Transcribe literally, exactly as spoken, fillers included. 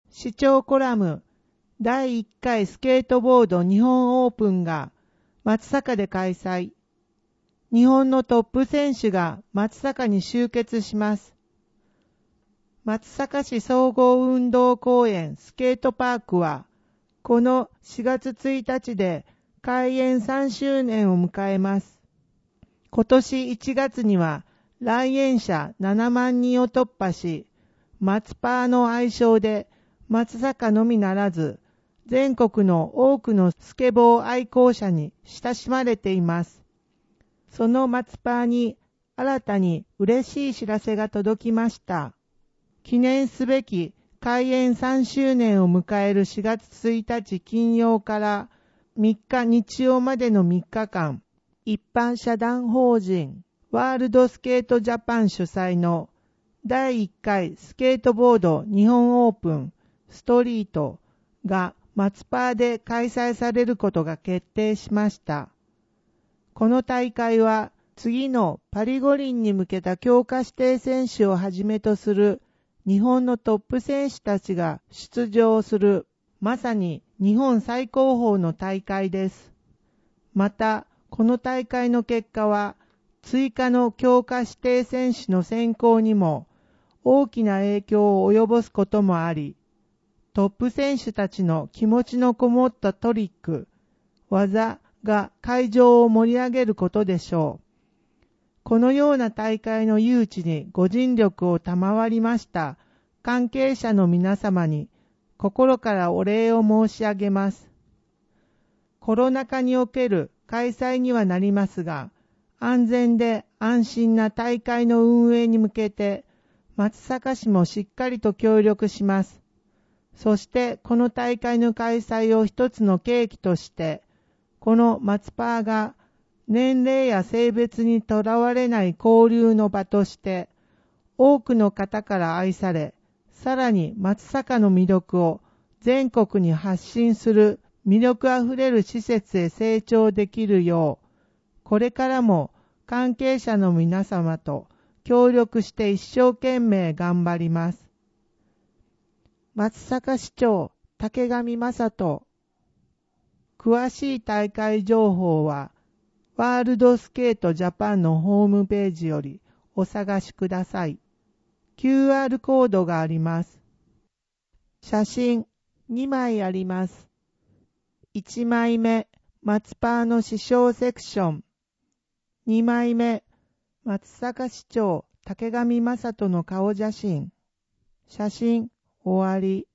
視聴コラムだいいっかいスケートボード日本オープンが松阪で開催。日本のトップ選手が松阪に集結します。松阪市総合運動公園スケートパークは、このしがつついたちで開園さんしゅうねんを迎えます。今年いちがつには来園者ななまんにんを突破し、松パーの愛称で松阪のみならず、全国の多くのスケボー愛好者に親しまれています。その松パーに新たに嬉しい知らせが届きました。記念すべき開園さんしゅうねんを迎えるしがつついたち金曜からみっか日曜までのみっかかん、一般社団法人ワールドスケートジャパン主催のだいいっかいスケートボード日本オープンストリートが松パーで開催されることが決定しました。この大会は次のパリ五輪に向けた強化指定選手をはじめとする日本のトップ選手たちが出場するまさに日本最高峰の大会です。また、この大会の結果は追加の強化指定選手の選考にも大きな影響を及ぼすこともあり、トップ選手たちの気持ちのこもったトリック、技が会場を盛り上げることでしょう。このような大会の誘致にご尽力を賜りました関係者の皆様に心からお礼を申し上げます。コロナ禍における開催にはなりますが、安全で安心な大会の運営に向けて松阪市もしっかりと協力します。そしてこの大会の開催を一つの契機として、この松パーが年齢や性別にとらわれない交流の場として、多くの方から愛され、さらに松阪の魅力を全国に発信する魅力あふれる施設へ成長できるよう、これからも関係者の皆様と協力して一生懸命頑張ります。松阪市長竹上正人。詳しい大会情報はワールドスケートジャパンのホームページよりお探しください。キューアール コードがあります。写真にまいあります。いちまいめ、松パーの師匠セクション。にまいめ、松阪市長竹上正人の顔写真。写真終わり。